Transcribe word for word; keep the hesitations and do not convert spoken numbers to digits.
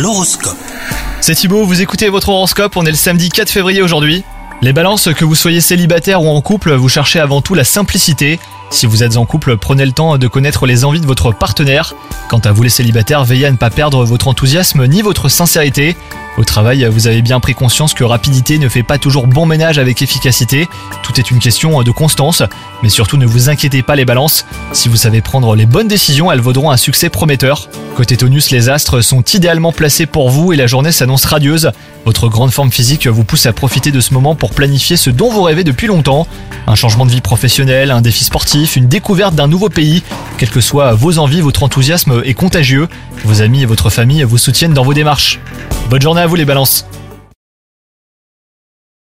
L'horoscope. C'est Thibaut, vous écoutez votre horoscope, on est le samedi quatre février aujourd'hui. Les balances, que vous soyez célibataire ou en couple, vous cherchez avant tout la simplicité. Si vous êtes en couple, prenez le temps de connaître les envies de votre partenaire. Quant à vous les célibataires, veillez à ne pas perdre votre enthousiasme ni votre sincérité. Au travail, vous avez bien pris conscience que rapidité ne fait pas toujours bon ménage avec efficacité. Tout est une question de constance, mais surtout ne vous inquiétez pas les balances. Si vous savez prendre les bonnes décisions, elles vaudront un succès prometteur. Côté tonus, les astres sont idéalement placés pour vous et la journée s'annonce radieuse. Votre grande forme physique vous pousse à profiter de ce moment pour planifier ce dont vous rêvez depuis longtemps. Un changement de vie professionnelle, un défi sportif, une découverte d'un nouveau pays. Quelles que soient vos envies, votre enthousiasme est contagieux. Vos amis et votre famille vous soutiennent dans vos démarches. Bonne journée à vous les balances.